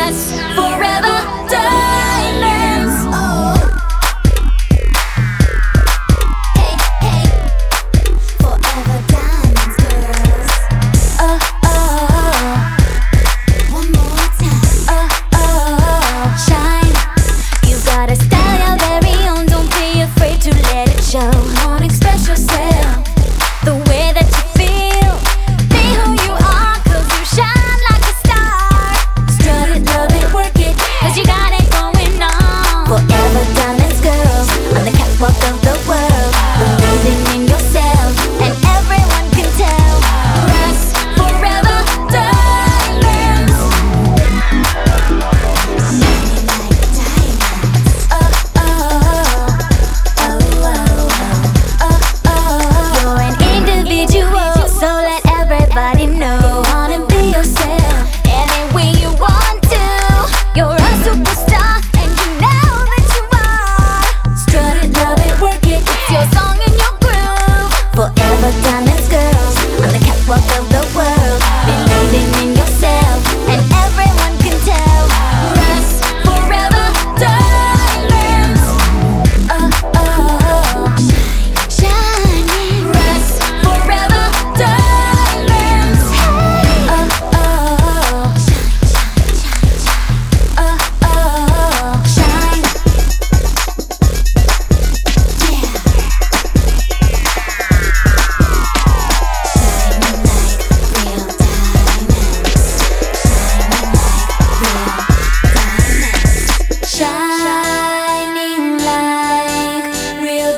Rest forever, diamonds. Oh. Hey, hey, forever diamonds, girls. Oh, oh, one more time. Oh, oh, shine. You've got a style your very own. Don't be afraid to let it show. Won't express yourself the way that you feel. Be who you are, 'cause you shine like a star. Strut it, love it, work it, 'cause you got it going on. Forever diamonds, girls, on the catwalk of the world. Believing in yourself, and everyone can tell. Rest forever, diamonds. Shining like diamonds. Oh, oh, oh, oh, oh, oh. You're an individual, so let everybody know. You wanna be yourself any way you want to. You're a superstar, and you know that you are. Strut it, love it, work it, it's your song and your groove. Forever diamonds, girls, on the catwalk of the world. Believing in yourself, and everyone can tell. Rest forever, diamonds. Oh, oh, shining. Rest forever, diamonds. Oh, oh, oh, oh, shine. Yeah. Shining like real diamonds. Shining like real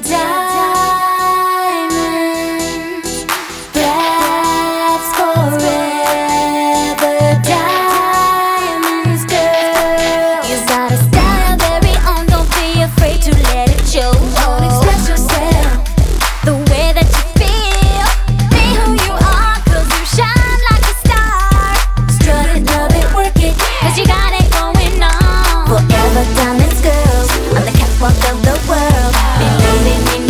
diamonds. That's forever diamonds, girl. You've got a style very own. Don't be afraid to let it show. Don't express yourself the way that you feel. Be who you are, 'cause you shine like a star. Strut it, love it, work it, 'cause you got it going on. Forever diamonds, girls, on the catwalk of the world. Believing in